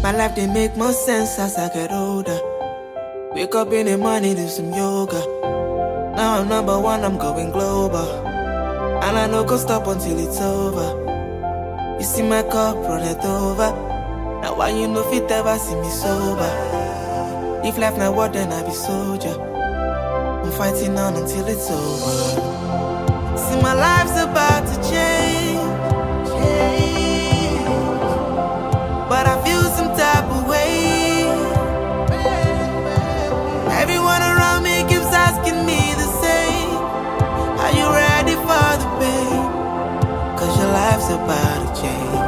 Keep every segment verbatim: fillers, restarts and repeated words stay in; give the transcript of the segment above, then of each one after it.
My life didn't make more sense as I get older. Wake up in the morning, do some yoga. Now I'm number one, I'm going global. And I no go stop until it's over. You see my cup, run it over. Now why you no fit ever see me sober? If life not what, then I be soldier. I'm fighting on until it's over. See my life's about to change, change. But I feel some type of way. Everyone around me keeps asking me the same. Are you ready for the pain? Cause your life's about to change.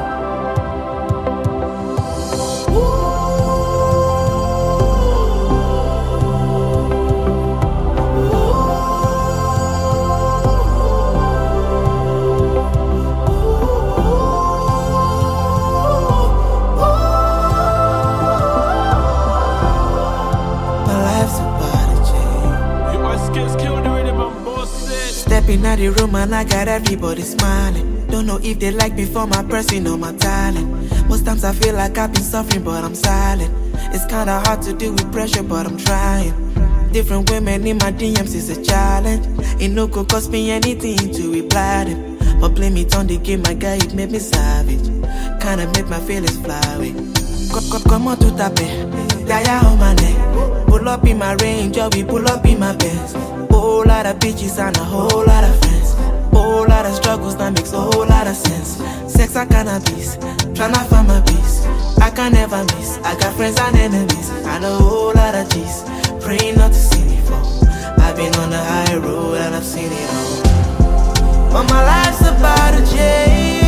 Stepping out the room and I got everybody smiling. Don't know if they like me for my person or my talent. Most times I feel like I've been suffering but I'm silent. It's kinda hard to deal with pressure but I'm trying. Different women in my D Ms is a challenge. It no could cost me anything to reply them. But blame it on the game, my guy, it made me savage. Kinda make my feelings fly away. Come on to tape, Daya on my neck. Pull up in my range, or we pull up in my Benz. Whole lot of bitches and a whole lot of friends. Whole lot of struggles that makes a whole lot of sense. Sex and cannabis, tryna find my peace. I can never miss, I got friends and enemies. And a whole lot of G's, praying not to see me fall. I've been on the high road and I've seen it all. But my life's about to change.